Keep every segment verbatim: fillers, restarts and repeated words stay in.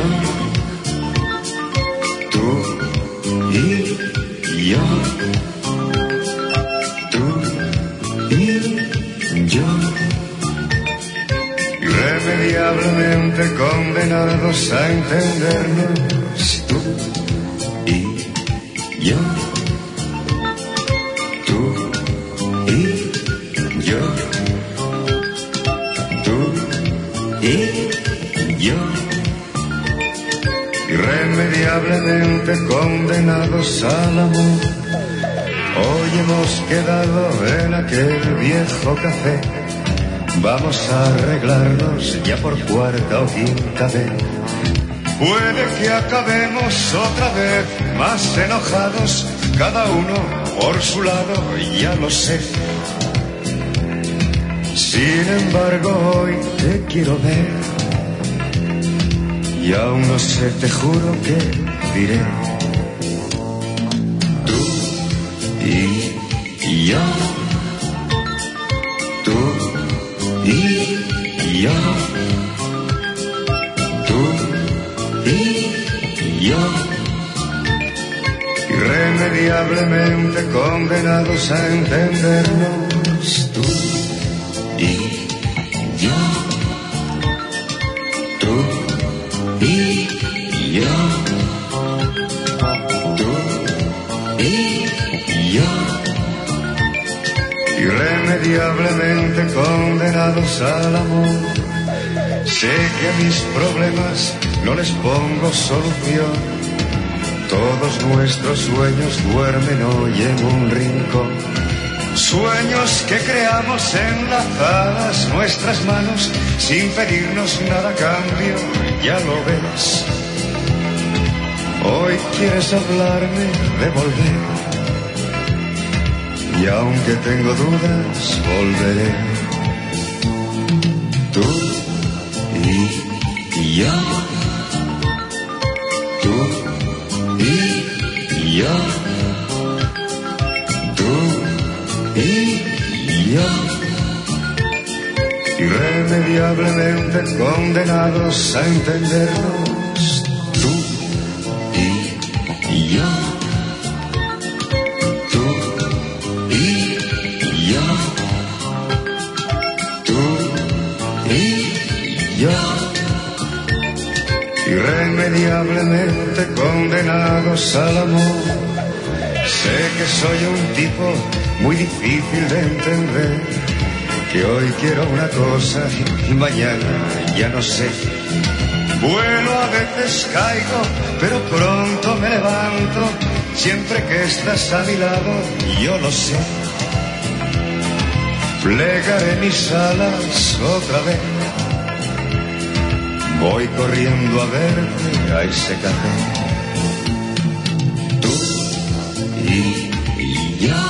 yo, tú y yo, tú y yo, irremediablemente condenados a entendernos, tú y yo, tú y yo, tú y yo, irremediablemente condenados al amor. Hoy hemos quedado en aquel viejo café, vamos a arreglarnos ya por cuarta o quinta vez. Puede que acabemos otra vez más enojados, cada uno por su lado, ya lo sé. Sin embargo, hoy te quiero ver y aún no sé, te juro que diré. Tú y yo, tú y yo, tú y yo, irremediablemente condenados a entendernos, tú y yo, tú y yo, tú y yo, irremediablemente condenados al amor. Sé que a mis problemas no les pongo solución, todos nuestros sueños duermen hoy en un rincón. Sueños que creamos enlazadas nuestras manos, sin pedirnos nada a cambio, ya lo ves. Hoy quieres hablarme de volver, y aunque tengo dudas, volveré. Tú y yo, tú y yo, tú y yo, irremediablemente condenados a entendernos, tú y yo, tú y yo, tú y yo, irremediablemente condenados al amor. Sé que soy un tipo muy difícil de entender, que hoy quiero una cosa y mañana ya no sé. Vuelo, a veces caigo, pero pronto me levanto, siempre que estás a mi lado, yo lo sé. Plegaré mis alas otra vez, voy corriendo a verte a ese café. Tú y yo,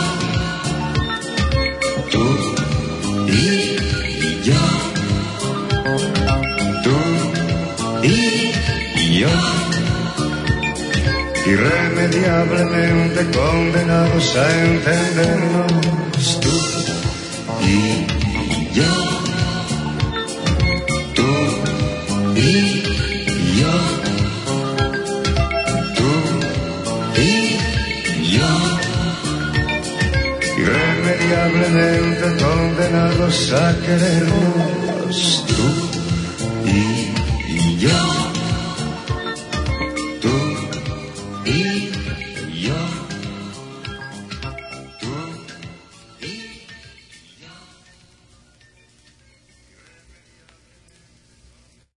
tú y yo, tú y yo, irremediablemente condenados a entendernos, tú y yo, tú y yo, tú y yo, irremediablemente condenados a querernos, tú